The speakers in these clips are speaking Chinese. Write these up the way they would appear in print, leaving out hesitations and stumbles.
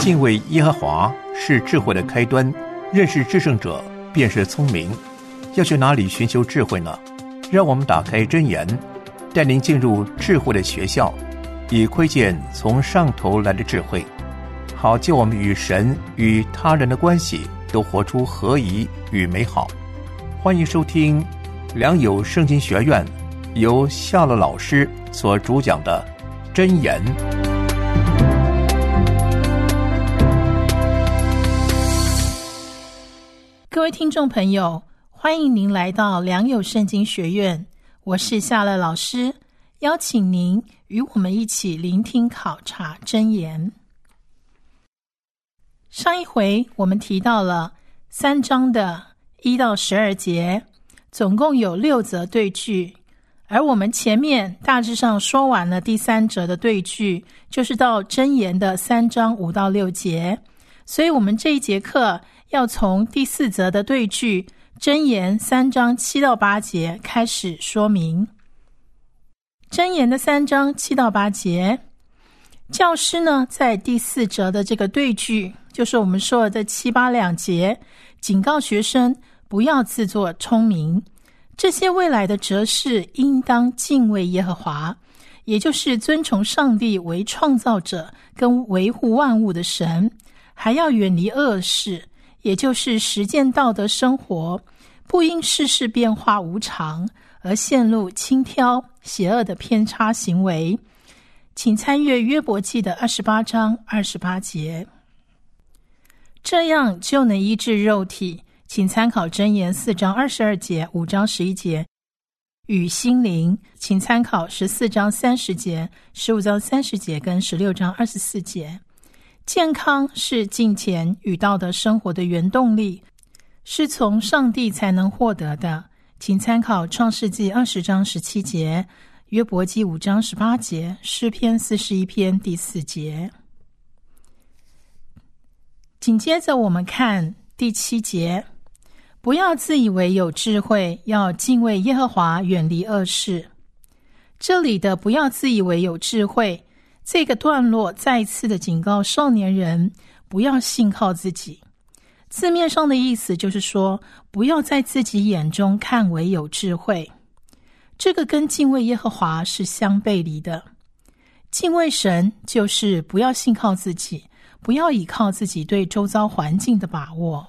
敬畏耶和华是智慧的开端，认识至圣者便是聪明。要去哪里寻求智慧呢？让我们打开箴言，带您进入智慧的学校，以窥见从上头来的智慧，好叫我们与神与他人的关系都活出合宜与美好。欢迎收听良友圣经学院由夏乐老师所主讲的箴言。 各位听众朋友，欢迎您来到良友圣经学院，我是夏乐老师，邀请您与我们一起聆听考察箴言。上一回我们提到了3章的1到12节，总共有6则对句，而我们前面大致上说完了第3则的对句，就是到箴言的3章5到6节，所以我们这一节课要从第4则的对句箴言3章7到8节开始说明。箴言的3章7到8节，教师呢在第4则的这个对句，就是我们说的7、8两节，警告学生不要自作聪明，这些未来的哲士应当敬畏耶和华，也就是尊崇上帝为创造者跟维护万物的神，还要远离恶事，也就是实践道德生活，不因世事变化无常而陷入轻佻邪恶的偏差行为。请参阅约伯记的28章28节。这样就能医治肉体，请参考箴言4章22节、5章11节。与心灵，请参考14章30节、15章30节跟16章24节。健康是金钱与道德生活的原动力，是从上帝才能获得的，请参考创世纪20章17节、约伯记5章18节、诗篇41篇第4节。紧接着我们看第7节，不要自以为有智慧，要敬畏耶和华，远离恶事。这里的不要自以为有智慧，这个段落再一次的警告少年人不要信靠自己。字面上的意思就是说，不要在自己眼中看为有智慧。这个跟敬畏耶和华是相背离的。敬畏神就是不要信靠自己，不要依靠自己对周遭环境的把握。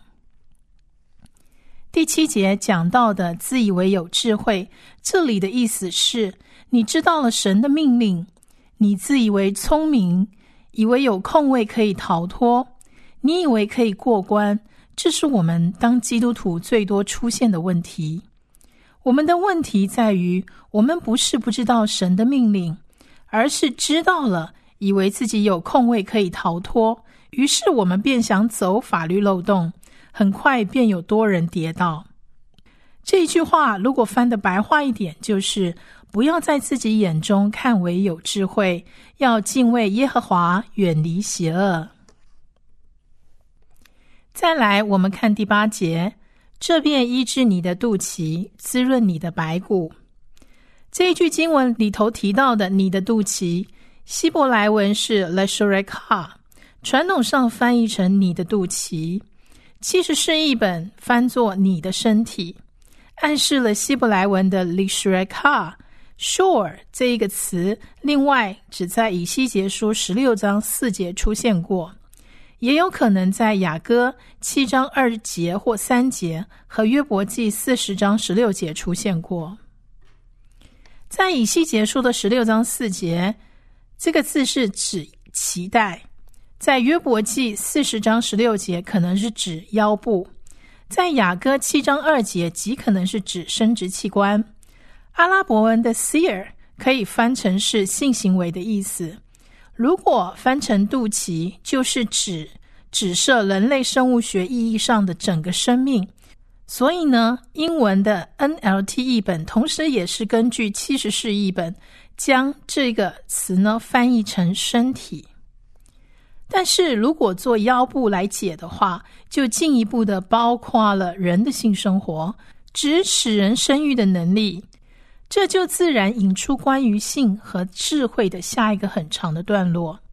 第7节讲到的自以为有智慧，这里的意思是你知道了神的命令，你自以为聪明，以为有空位可以逃脱，你以为可以过关，这是我们当基督徒最多出现的问题。我们的问题在于，我们不是不知道神的命令，而是知道了，以为自己有空位可以逃脱，于是我们便想走法律漏洞，很快便有多人跌倒。这一句话如果翻得白话一点，就是不要在自己眼中看为有智慧，要敬畏耶和华，远离邪恶。再来我们看第8节，这便医治你的肚脐，滋润你的白骨。这一句经文里头提到的你的肚脐，希伯来文是 leshorekha， 传统上翻译成你的肚脐，其实是译本翻作你的身体，暗示了希伯来文的 lishreka shore 这一个词，另外只在以西结书16章4节出现过，也有可能在雅歌7章2节或3节和约伯记40章16节出现过。在以西结书的16章4节，这个字是指脐带，在约伯记40章16节可能是指腰部，在雅歌7章2节极可能是指生殖器官。阿拉伯文的 seer 可以翻成是性行为的意思，如果翻成肚脐，就是指涉人类生物学意义上的整个生命。所以呢，英文的 NLT 译本同时也是根据70式译本将这个词呢翻译成身体。但是如果做腰部来解的话，就进一步的包括了人的性生活，指使人生育的能力，这就自然引出关于性和智慧的下一个很长的段落。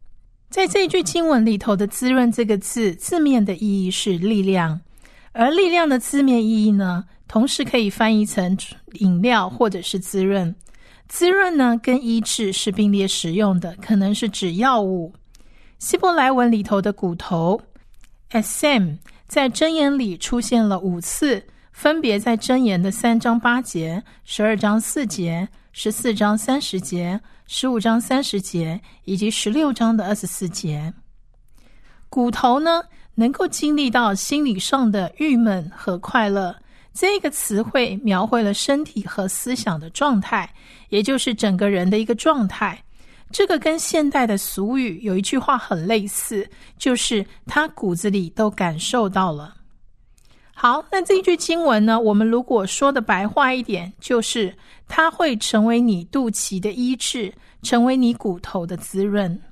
在这句经文里头的滋润这个字，字面的意义是力量，而力量的字面意义呢，同时可以翻译成饮料或者是滋润。滋润呢跟医治是并列使用的，可能是指药物。希伯来文里头的骨头 Esem 在箴言里出现了5次，分别在箴言的3章8节、12章4节、14章30节、15章30节以及16章的24节。骨头呢，能够经历到心理上的郁闷和快乐，这个词汇描绘了身体和思想的状态，也就是整个人的一个状态。这个跟现代的俗语有一句话很类似，就是他骨子里都感受到了。好，那这一句经文呢，我们如果说的白话一点，就是它会成为你肚脐的医治，成为你骨头的滋润。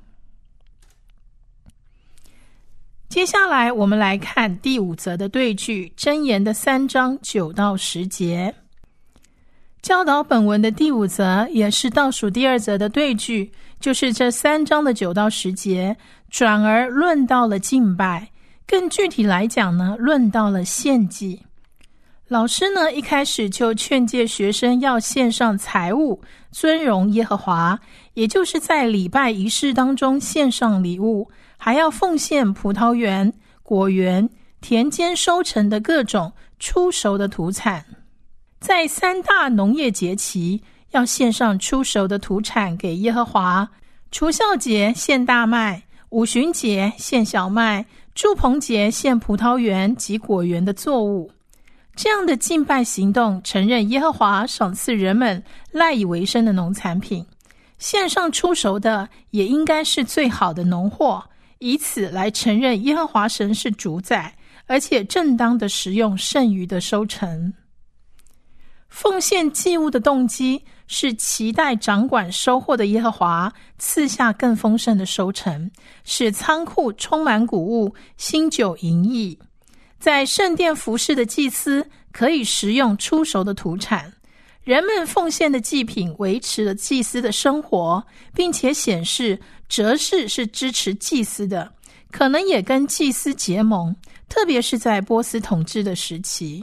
接下来我们来看第5则的对句，箴言的3章9到10节。教导本文的第5则也是倒数第2则的对句，就是这3章的9到10节，转而论到了敬拜，更具体来讲呢，论到了献祭。老师呢，一开始就劝诫学生要献上财物，尊荣耶和华，也就是在礼拜仪式当中献上礼物，还要奉献葡萄园、果园、田间收成的各种初熟的土产。在3大农业节期，要献上初熟的土产给耶和华，除酵节献大麦，五旬节献小麦，住棚节献葡萄园及果园的作物。这样的敬拜行动承认耶和华赏赐人们赖以为生的农产品，献上出熟的也应该是最好的农货，以此来承认耶和华神是主宰，而且正当的食用剩余的收成。奉献祭物的动机是期待掌管收获的耶和华赐下更丰盛的收成，使仓库充满谷物，新酒盈溢。在圣殿服侍的祭司可以食用出熟的土产，人们奉献的祭品维持了祭司的生活，并且显示哲士是支持祭司的，可能也跟祭司结盟，特别是在波斯统治的时期。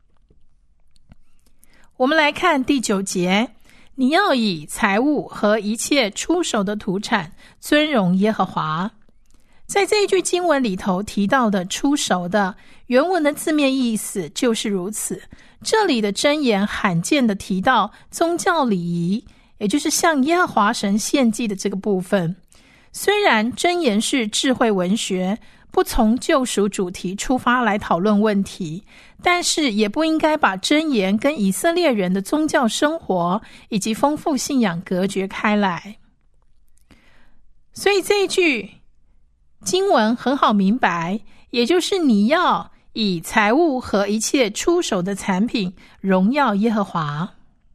我们来看第9节，你要以财物和一切出熟的土产尊荣耶和华。在这一句经文里头提到的出熟的，原文的字面意思就是如此。这里的箴言罕见的提到宗教礼仪，也就是向耶和华神献祭的这个部分。虽然箴言是智慧文学，不从救赎主题出发来讨论问题，但是也不应该把箴言跟以色列人的宗教生活以及丰富信仰隔绝开来。所以这一句经文很好明白，也就是你要以财物和一切出手的产品荣耀耶和华。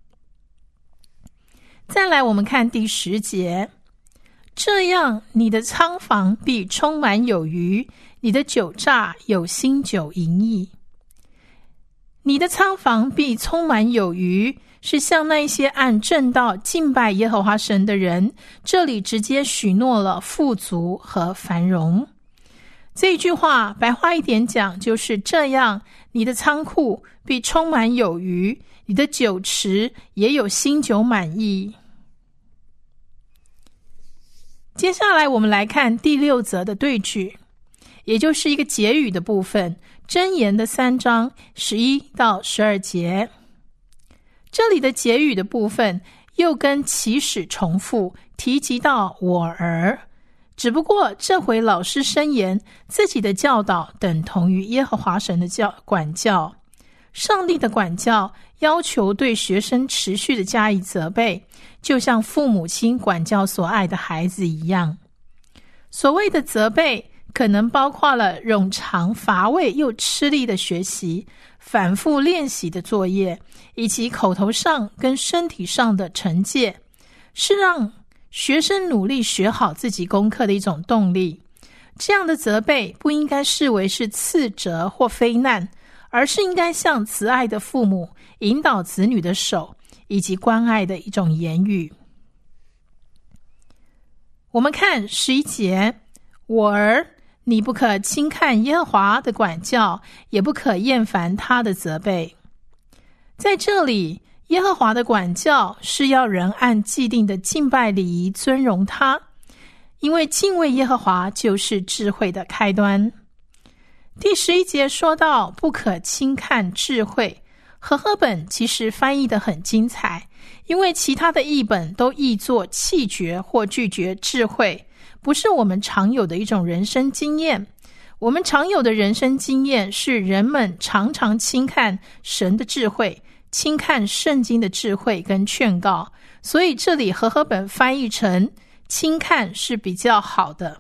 再来我们看第10节，这样你的仓房必充满有余，你的酒榨有新酒盈溢。你的仓房必充满有余，是向那一些按正道敬拜耶和华神的人，这里直接许诺了富足和繁荣。这一句话白话一点讲，就是这样你的仓库必充满有余，你的酒池也有新酒满溢。接下来我们来看第6则的对句，也就是一个结语的部分，箴言的3章11到12节。这里的结语的部分又跟起始重复，提及到我儿，只不过这回老师申言自己的教导等同于耶和华神的管教。上帝的管教要求对学生持续的加以责备，就像父母亲管教所爱的孩子一样。所谓的责备可能包括了冗长乏味又吃力的学习，反复练习的作业，以及口头上跟身体上的惩戒，是让学生努力学好自己功课的一种动力。这样的责备不应该视为是斥责或非难，而是应该像慈爱的父母引导子女的手，以及关爱的一种言语。我们看11节， 我儿，你不可轻看耶和华的管教，也不可厌烦他的责备。在这里，耶和华的管教是要人按既定的敬拜礼仪尊荣他，因为敬畏耶和华就是智慧的开端。第11节说到不可轻看智慧，和合本其实翻译得很精彩，因为其他的译本都译作弃绝或拒绝智慧，不是我们常有的一种人生经验。我们常有的人生经验是人们常常轻看神的智慧，轻看圣经的智慧跟劝告，所以这里和合本翻译成轻看是比较好的。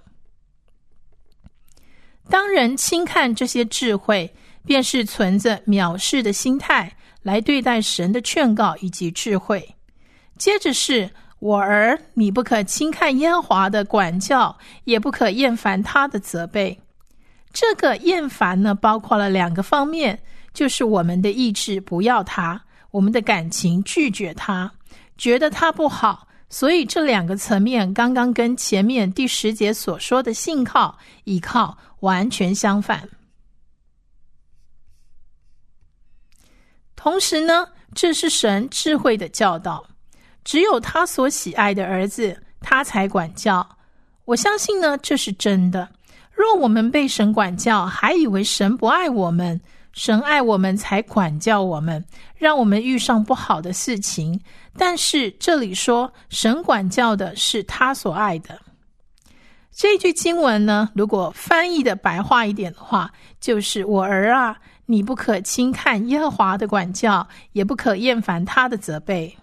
当人轻看这些智慧，便是存着藐视的心态来对待神的劝告以及智慧。接着是我儿，你不可轻看耶和华的管教，也不可厌烦他的责备。这个厌烦呢，包括了2个方面，就是我们的意志不要他，我们的感情拒绝他，觉得他不好。所以这2个层面刚刚跟前面第10节所说的信靠、倚靠完全相反。同时呢，这是神智慧的教导，只有他所喜爱的儿子，他才管教。我相信呢，这是真的。若我们被神管教，还以为神不爱我们，神爱我们才管教我们，让我们遇上不好的事情。但是这里说神管教的是他所爱的。这句经文呢，如果翻译的白话一点的话，就是我儿啊，你不可轻看耶和华的管教，也不可厌烦他的责备。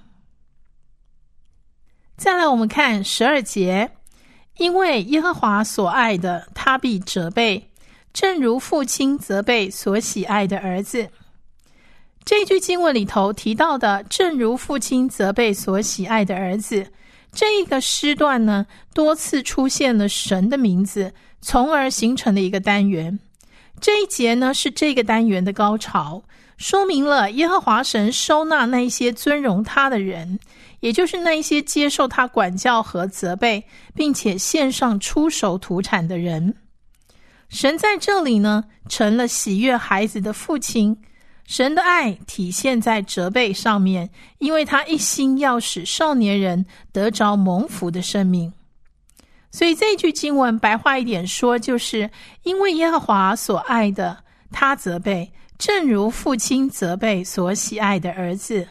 再来我们看12节，因为耶和华所爱的，他必责备，正如父亲责备所喜爱的儿子。这句经文里头提到的正如父亲责备所喜爱的儿子，这一个诗段呢，多次出现了神的名字，从而形成了一个单元。这一节呢，是这个单元的高潮，说明了耶和华神收纳那一些尊荣他的人，也就是那一些接受他管教和责备，并且献上出手土产的人。神在这里呢，成了喜悦孩子的父亲。神的爱体现在责备上面，因为他一心要使少年人得着蒙福的生命。所以这句经文白话一点说，就是因为耶和华所爱的，他责备，正如父亲责备所喜爱的儿子。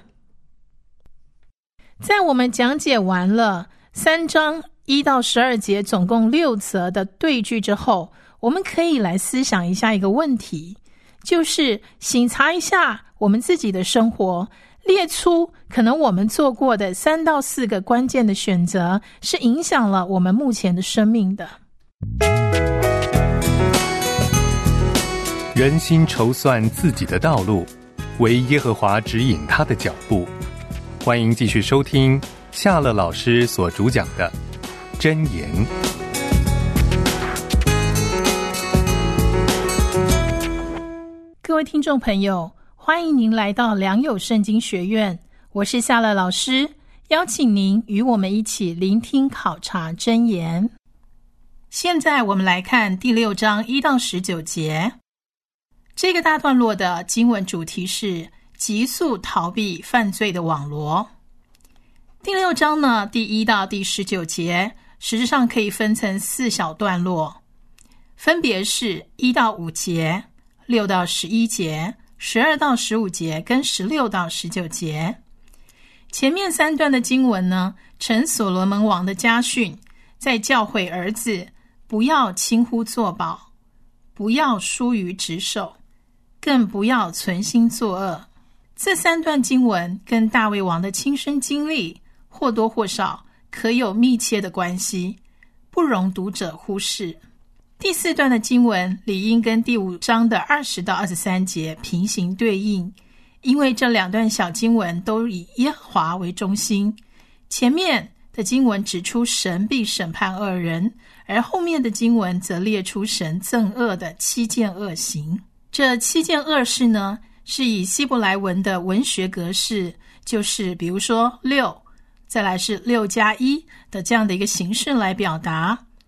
在我们讲解完了3章1到12节总共6则的对句之后，我们可以来思想一下一个问题，就是省察一下我们自己的生活，列出可能我们做过的3到4个关键的选择，是影响了我们目前的生命的。 人心筹算自己的道路，唯耶和华指引他的脚步。欢迎继续收听夏乐老师所主讲的箴言。 各位听众朋友，欢迎您来到良友圣经学院，我是夏乐老师，邀请您与我们一起聆听考察箴言。现在我们来看第6章1到19节。这个大段落的经文主题是急速逃避犯罪的网罗。第6章呢，第1到第19节实质上可以分成4小段落，分别是1到5节、6到11节、12到15节跟16到19节。前面3段的经文呢，承所罗门王的家训，在教诲儿子不要轻忽作保，不要疏于职守，更不要存心作恶。这3段经文跟大卫王的亲身经历或多或少可有密切的关系，不容读者忽视。第4段的经文理应跟第5章的20到23节平行对应，因为这2段小经文都以耶和华为中心。前面的经文指出神必审判恶人，而后面的经文则列出神憎恶的7件恶行。这7件恶事呢，是以希伯来文的文学格式，就是比如说6，再来是6+1的这样的一个形式来表达。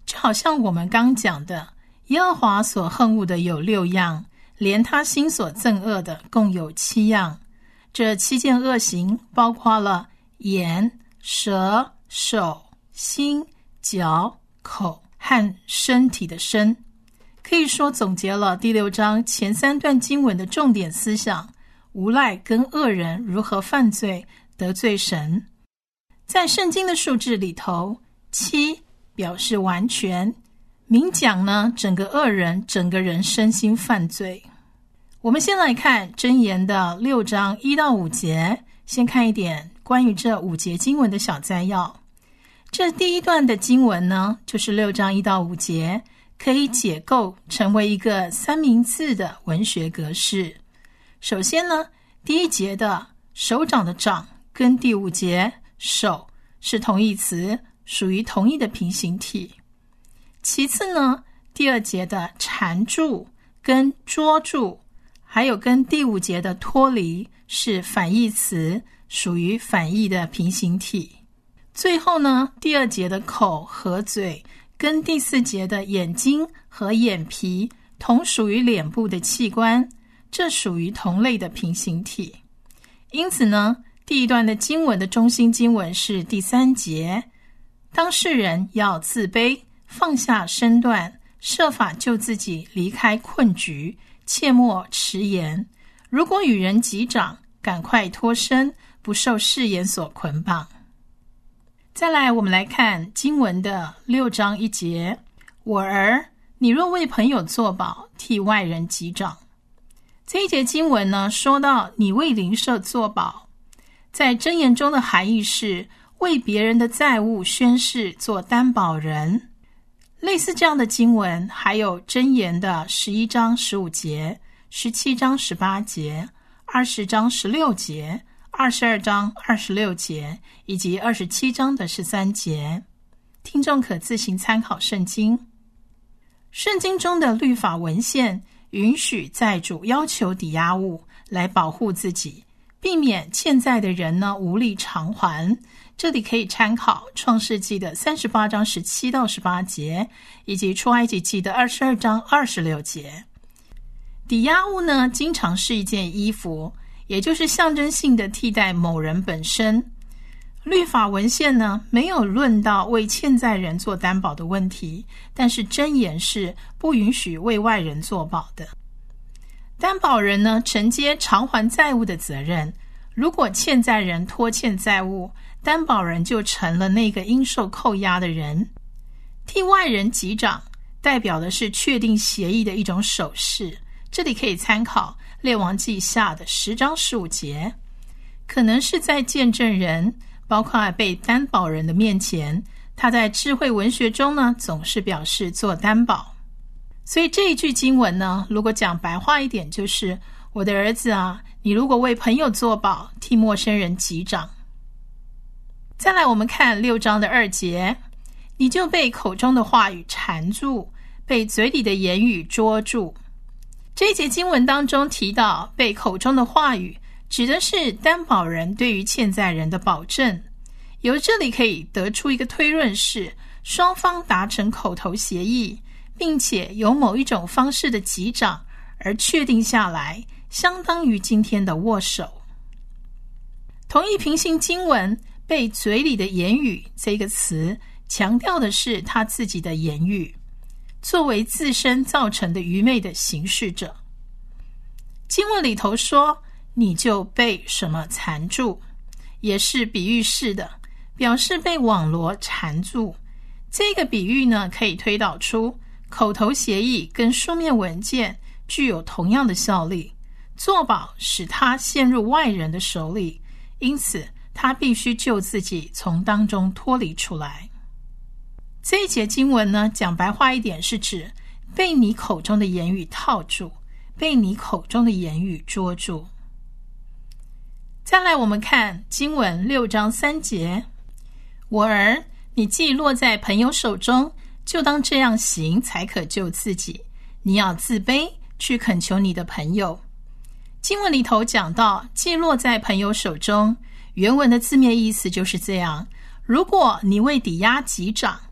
就好像我们刚讲的，耶和华所恨恶的有6样，连他心所憎恶的共有7样。这7件恶行包括了眼、舌、手、心、脚、口和身体的身。可以说总结了第6章前3段经文的重点思想，无赖跟恶人如何犯罪得罪神。在圣经的数字里头，7表示完全，明讲呢整个恶人整个人身心犯罪。我们先来看箴言的6章1到5节，先看一点关于这5节经文的小摘要。这第一段的经文呢，就是6章1到5节，可以解构成为一个3明治的文学格式。首先呢，第1节的手掌的掌跟第5节手是同义词，属于同一的平行体。其次呢，第2节的缠住跟捉住，还有跟第5节的脱离是反义词，属于反义的平行体。最后呢，第2节的口和嘴跟第4节的眼睛和眼皮同属于脸部的器官，这属于同类的平行体。因此呢，第一段的经文的中心经文是第3节，当事人要自卑，放下身段，设法救自己离开困局，切莫迟延。如果与人击掌，赶快脱身，不受誓言所捆绑。再来，我们来看经文的6章1节，我儿，你若为朋友作保，替外人击掌。这一节经文呢，说到你为邻舍作保，在箴言中的含义是为别人的债务宣誓做担保人。类似这样的经文还有箴言的11章15节、17章18节、20章16节、22章26节以及27章的13节。听众可自行参考圣经。圣经中的律法文献允许债主要求抵押物来保护自己，避免欠债的人呢无力偿还。这里可以参考创世纪的38章17到18节，以及出埃及记的22章26节。抵押物呢，经常是一件衣服，也就是象征性的替代某人本身。律法文献呢，没有论到为欠债人做担保的问题，但是箴言是不允许为外人作保的。担保人呢，承接偿还债务的责任。如果欠债人拖欠债务，担保人就成了那个应受扣押的人。替外人击掌，代表的是确定协议的一种手势。这里可以参考列王记下的10章15节，可能是在见证人，包括被担保人的面前，他在智慧文学中呢，总是表示做担保。所以这一句经文呢，如果讲白话一点，就是我的儿子啊，你如果为朋友作保，替陌生人击掌。再来我们看6章的2节，你就被口中的话语缠住，被嘴里的言语捉住。这一节经文当中提到被口中的话语，指的是担保人对于欠债人的保证。由这里可以得出一个推论是，双方达成口头协议，并且有某一种方式的击掌而确定下来，相当于今天的握手。同一平行经文被嘴里的言语这个词强调的是他自己的言语，作为自身造成的愚昧的行事者。经文里头说你就被什么缠住，也是比喻式的，表示被网罗缠住。这个比喻呢，可以推导出口头协议跟书面文件具有同样的效力，作保使他陷入外人的手里，因此他必须救自己从当中脱离出来。这一节经文呢，讲白话一点，是指被你口中的言语套住，被你口中的言语捉住。再来我们看经文6章3节，我儿，你既落在朋友手中，就当这样行，才可救自己。你要自卑，去恳求你的朋友。经文里头讲到既落在朋友手中，原文的字面意思就是这样，如果你为抵押击掌，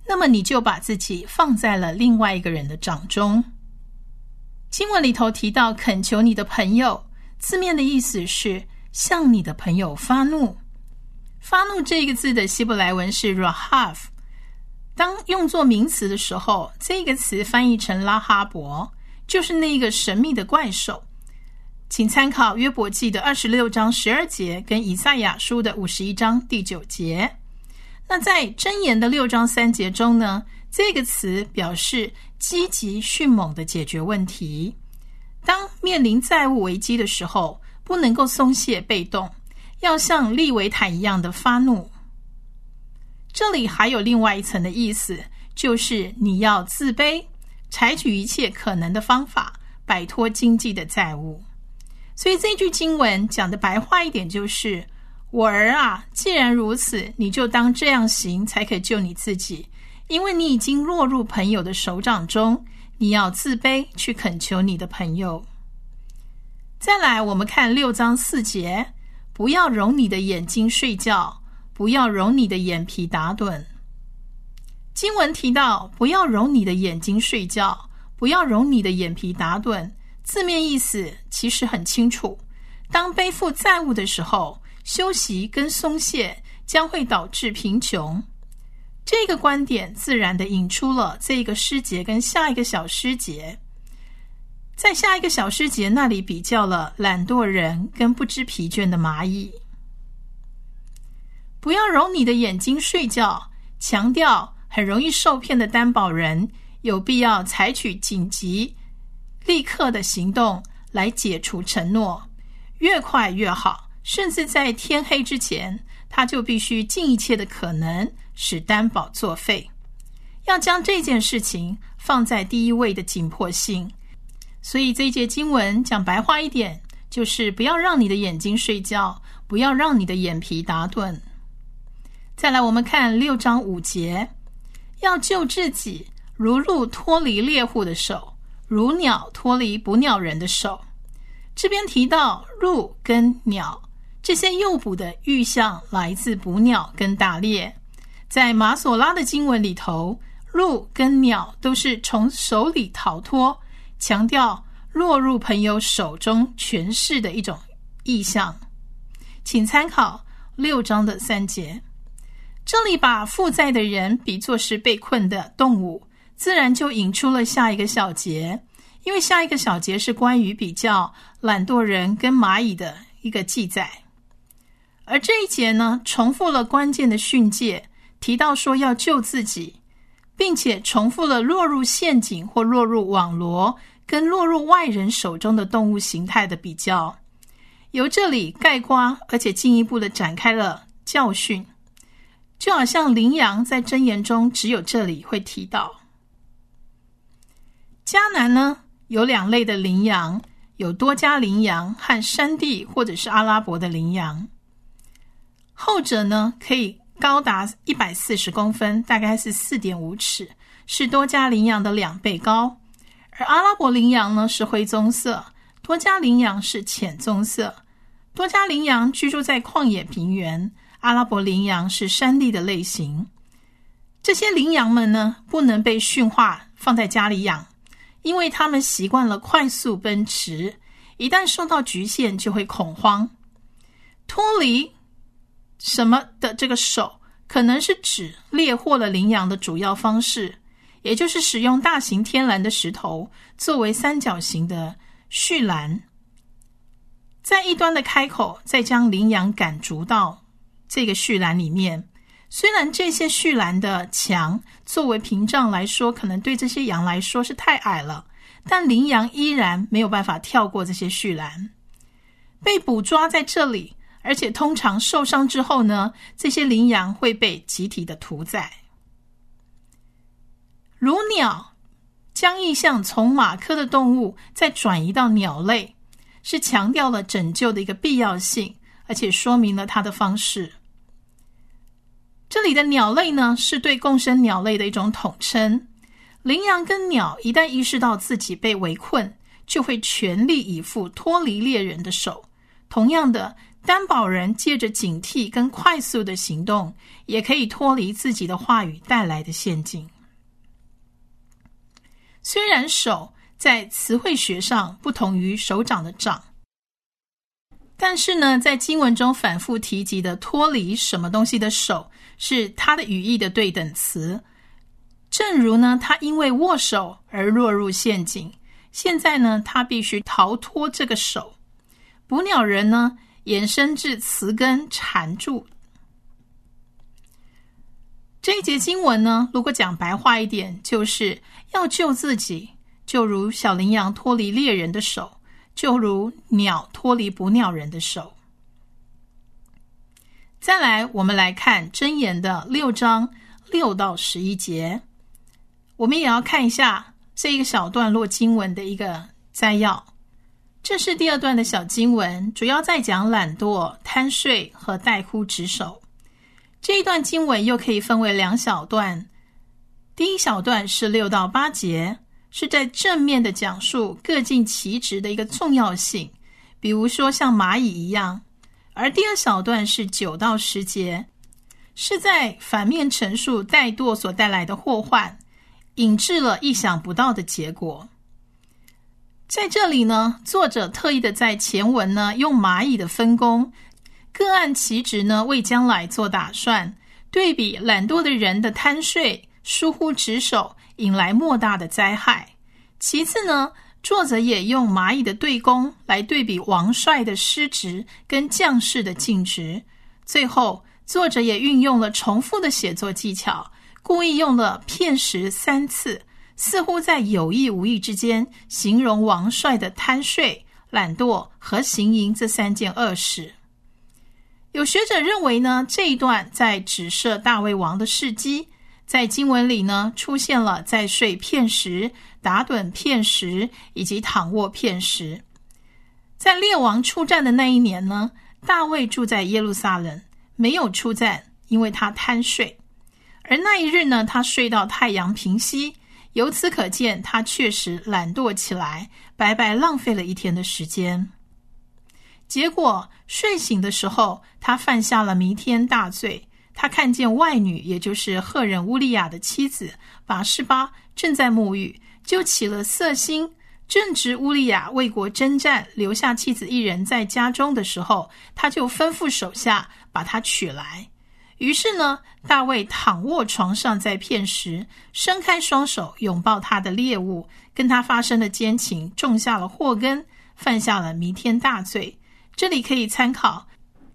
那么你就把自己放在了另外一个人的掌中。经文里头提到恳求你的朋友，字面的意思是向你的朋友发怒。发怒这个字的希伯来文是 Rahav， 当用作名词的时候，这个词翻译成拉哈伯，就是那个神秘的怪兽。请参考约伯记的26章12节跟以赛亚书的51章第9节。那在箴言的6章3节中呢，这个词表示积极迅猛的解决问题。当面临债务危机的时候，不能够松懈被动，要像利维坦一样的发怒。这里还有另外一层的意思，就是你要自卑，采取一切可能的方法，摆脱经济的债务。所以这句经文讲的白话一点就是，我儿啊，既然如此，你就当这样行，才可以救你自己，因为你已经落入朋友的手掌中，你要自卑，去恳求你的朋友。再来我们看6章4节，不要容你的眼睛睡觉，不要容你的眼皮打盹。经文提到不要容你的眼睛睡觉，不要容你的眼皮打盹，字面意思其实很清楚，当背负债务的时候，休息跟松懈将会导致贫穷。这个观点自然地引出了这个诗节跟下一个小诗节。在下一个小诗节那里比较了懒惰人跟不知疲倦的蚂蚁。不要容你的眼睛睡觉，强调很容易受骗的担保人有必要采取紧急立刻的行动来解除承诺，越快越好，甚至在天黑之前，他就必须尽一切的可能使担保作废。要将这件事情放在第一位的紧迫性。所以这一节经文讲白话一点，就是不要让你的眼睛睡觉，不要让你的眼皮打盹。再来我们看6章5节，要救自己，如鹿脱离猎户的手，如鸟脱离捕鸟人的手。这边提到鹿跟鸟，这些诱捕的预象来自捕鸟跟打猎。在马索拉的经文里头，鹿跟鸟都是从手里逃脱，强调落入朋友手中权势的一种意象。请参考6章的3节。这里把负债的人比作是被困的动物，自然就引出了下一个小节，因为下一个小节是关于比较懒惰人跟蚂蚁的一个记载。而这一节呢，重复了关键的训诫，提到说要救自己，并且重复了落入陷阱或落入网罗跟落入外人手中的动物形态的比较，由这里概括而且进一步的展开了教训，就好像羚羊在箴言中只有这里会提到。迦南呢，有2类的羚羊，有多加羚羊和山地或者是阿拉伯的羚羊。后者呢，可以高达140公分，大概是 4.5 尺，是多加羚羊的2倍高。而阿拉伯羚羊呢是灰棕色，多加羚羊是浅棕色。多加羚羊居住在旷野平原，阿拉伯羚羊是山地的类型。这些羚羊们呢，不能被驯化放在家里养，因为他们习惯了快速奔驰，一旦受到局限就会恐慌。脱离什么的这个手，可能是指猎获了羚羊的主要方式，也就是使用大型天然的石头作为三角形的畜栏，在一端的开口再将羚羊赶逐到这个畜栏里面。虽然这些畜栏的墙作为屏障来说，可能对这些羊来说是太矮了，但羚羊依然没有办法跳过这些畜栏，被捕抓在这里，而且通常受伤之后呢，这些羚羊会被集体的屠宰。如鸟将意象从马科的动物再转移到鸟类，是强调了拯救的一个必要性，而且说明了它的方式。这里的鸟类呢，是对共生鸟类的一种统称。羚羊跟鸟一旦意识到自己被围困，就会全力以赴脱离猎人的手。同样的， 担保人借着警惕跟快速的行动，也可以脱离自己的话语带来的陷阱。虽然手在词汇学上不同于手掌的掌，但是呢，在经文中反复提及的脱离什么东西的手，是它的语义的对等词。正如呢，他因为握手而落入陷阱，现在呢，他必须逃脱这个手。捕鸟人呢，衍生至词根缠住。这一节经文呢，如果讲白话一点，就是要救自己，就如小羚羊脱离猎人的手，就如鸟脱离捕鸟人的手。再来，我们来看箴言的6章6到11节，我们也要看一下这一个小段落经文的一个摘要。这是第2段的小经文，主要在讲懒惰、贪睡和怠忽职守。这一段经文又可以分为2小段，第一小段是6到8节，是在正面的讲述各尽其职的一个重要性，比如说像蚂蚁一样。而第2小段是9到10节，是在反面陈述怠惰所带来的祸患，引致了意想不到的结果。在这里呢，作者特意的在前文呢，用蚂蚁的分工，各按其职呢，为将来做打算，对比懒惰的人的贪睡、疏忽职守，引来莫大的灾害。其次呢，作者也用蚂蚁的对攻来对比王帅的失职跟将士的尽职。最后，作者也运用了重复的写作技巧，故意用了片时3次，似乎在有意无意之间形容王帅的贪睡、懒惰和行淫这3件恶事。有学者认为呢，这一段在指涉大卫王的事迹，在经文里呢，出现了在睡片时、打盹片时以及躺卧片时。在列王出战的那一年呢，大卫住在耶路撒冷，没有出战，因为他贪睡。而那一日呢，他睡到太阳平息，由此可见他确实懒惰起来，白白浪费了一天的时间。结果睡醒的时候，他犯下了弥天大罪。他看见外女，也就是赫人乌利亚的妻子拔示巴正在沐浴，就起了色心。正值乌利亚为国征战，留下妻子一人在家中的时候，他就吩咐手下把她娶来。于是呢，大卫躺卧床上，在片时伸开双手拥抱他的猎物，跟他发生了奸情，种下了祸根，犯下了弥天大罪。这里可以参考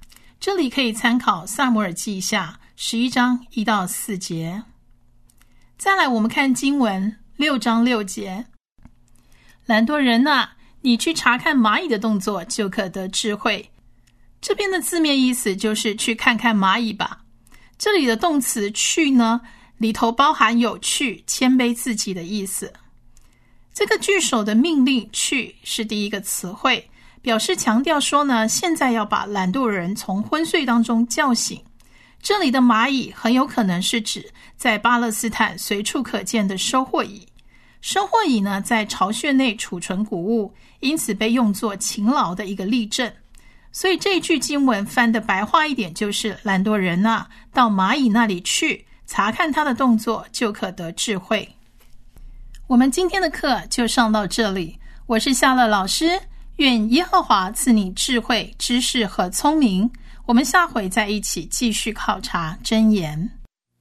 撒母耳记下11章1到4节。再来我们看经文6章6节，懒惰人啊，你去查看蚂蚁的动作，就可得智慧。这边的字面意思就是去看看蚂蚁吧。这里的动词去呢，里头包含有去、谦卑自己的意思。这个句首的命令去是第一个词汇，表示强调说呢，现在要把懒惰人从昏睡当中叫醒。这里的蚂蚁很有可能是指在巴勒斯坦随处可见的收获蚁。收获蚁呢，在巢穴内储存谷物，因此被用作勤劳的一个例证。所以这一句经文翻的白话一点，就是懒惰人啊，到蚂蚁那里去，查看他的动作，就可得智慧。我们今天的课就上到这里，我是夏乐老师，愿耶和华赐你智慧、知识和聪明。我们下回再一起继续考察箴言。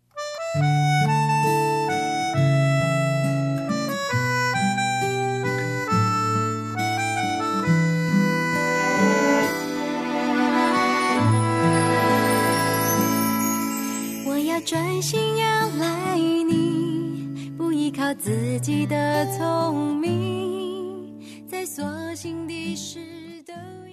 我要专心仰赖你，不依靠自己的聪明，在所行的事都